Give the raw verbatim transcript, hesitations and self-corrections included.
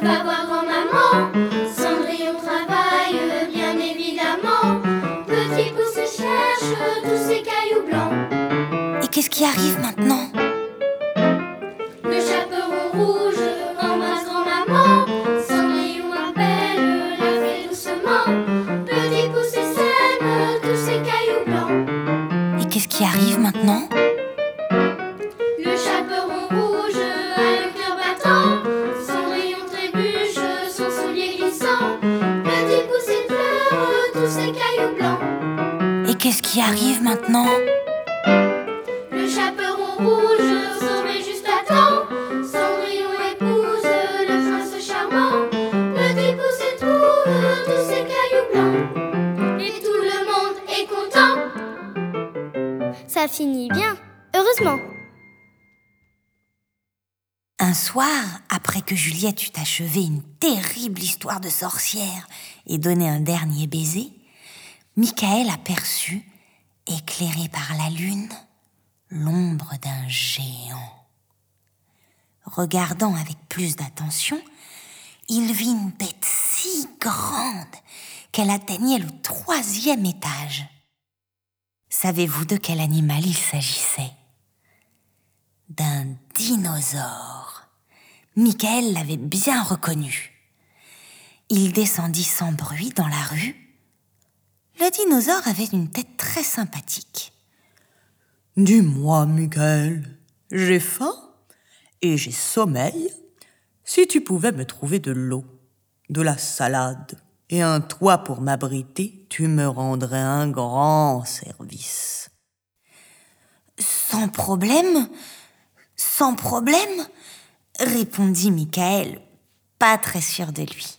va voir grand-maman. Cendrillon travaille, bien évidemment. Petit pouce cherche tous ces cailloux blancs. Et qu'est-ce qui arrive maintenant? Le chaperon rouge embrasse grand-maman. Cendrillon appelle, la fait doucement. Petit pouce sème tous ces cailloux blancs. Et qu'est-ce qui arrive maintenant? Le chaperon rouge a le cœur battant. Cendrillon trébuche, son soulier glissant. Petit pouce pleure tous ces cailloux blancs. Et qu'est-ce qui arrive maintenant? Le chaperon rouge sauvé juste à temps. Cendrillon épouse le prince charmant. Petit pouce trouve tous ces cailloux blancs. Et tout le monde est content. Ça finit bien, heureusement. Un soir, après que Juliette eut achevé une terrible histoire de sorcière et donné un dernier baiser, Michael aperçut, éclairé par la lune, l'ombre d'un géant. Regardant avec plus d'attention, il vit une bête si grande qu'elle atteignait le troisième étage. Savez-vous de quel animal il s'agissait? D'un dinosaure. Michael l'avait bien reconnu. Il descendit sans bruit dans la rue. Le dinosaure avait une tête très sympathique. « Dis-moi, Michael, j'ai faim et j'ai sommeil. Si tu pouvais me trouver de l'eau, de la salade et un toit pour m'abriter, tu me rendrais un grand service. » « Sans problème, sans problème, répondit Michael, pas très sûr de lui.